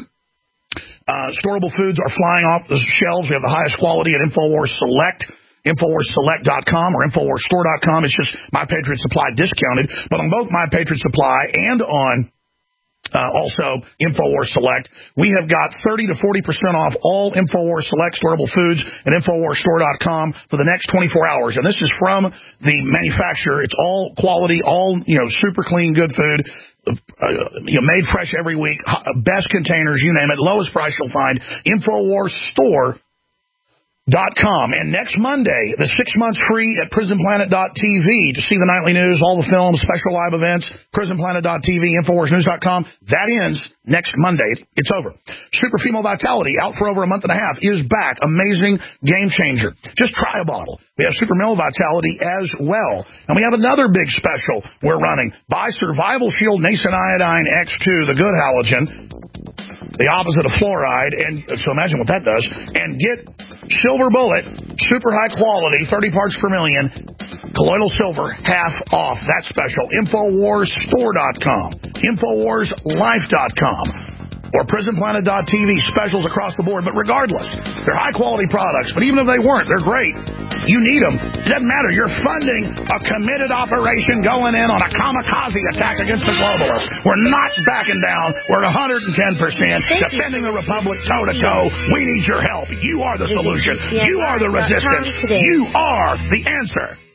Uh, storable foods are flying off the shelves. We have the highest quality at InfoWars Select, InfoWars Select dot com or InfoWars Store dot com. It's just My Patriot Supply discounted. But on both My Patriot Supply and on uh, also InfoWars Select, we have got thirty to forty percent off all InfoWars Select storable foods at InfoWars Store dot com for the next twenty-four hours. And this is from the manufacturer. It's all quality, all, you know, super clean, good food. Uh, you know, made fresh every week, best containers, you name it, lowest price you'll find, InfoWars Store dot com. And next Monday, the six months free at Prison Planet dot T V to see the nightly news, all the films, special live events, Prison Planet dot T V, InfoWars News dot com. That ends next Monday. It's over. Super Female Vitality, out for over a month and a half, is back. Amazing game changer. Just try a bottle. We have Super Male Vitality as well. And we have another big special we're running. Buy Survival Shield Nascent Iodine X two, the good halogen, the opposite of fluoride, and so imagine what that does, and get Silver Bullet, super high quality, thirty parts per million, colloidal silver, half off. That's special. InfoWars Store dot com, InfoWars Life dot com, or Prison Planet dot T V. Specials across the board. But regardless, they're high-quality products. But even if they weren't, they're great. You need them. It doesn't matter. You're funding a committed operation going in on a kamikaze attack against the globalists. We're not backing down. We're one hundred ten percent defending the Republic toe-to-toe. We need your help. You are the solution. You are the resistance. You are the answer.